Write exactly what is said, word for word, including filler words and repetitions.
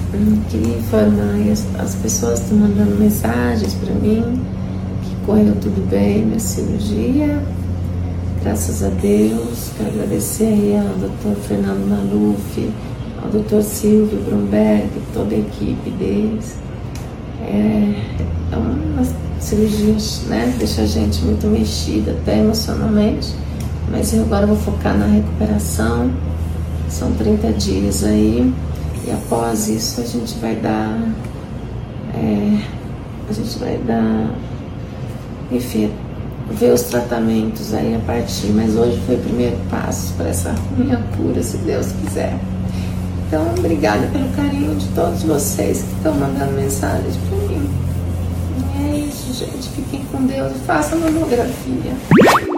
Hum, queria informar, as, as pessoas estão mandando mensagens para mim, que correu tudo bem na cirurgia, graças a Deus. Quero agradecer aí ao doutor Fernando Maluf, ao doutor Silvio Bromberg, toda a equipe deles. É, é uma cirurgia, né, deixa a gente muito mexida, até emocionalmente, mas eu agora vou focar na recuperação. São trinta dias aí, e após isso a gente vai dar, é, a gente vai dar, enfim, ver os tratamentos aí a partir, mas hoje foi o primeiro passo para essa minha cura, se Deus quiser. Então, obrigada pelo carinho de todos vocês que estão mandando mensagens para mim. E é isso, gente. Fiquem com Deus e façam mamografia.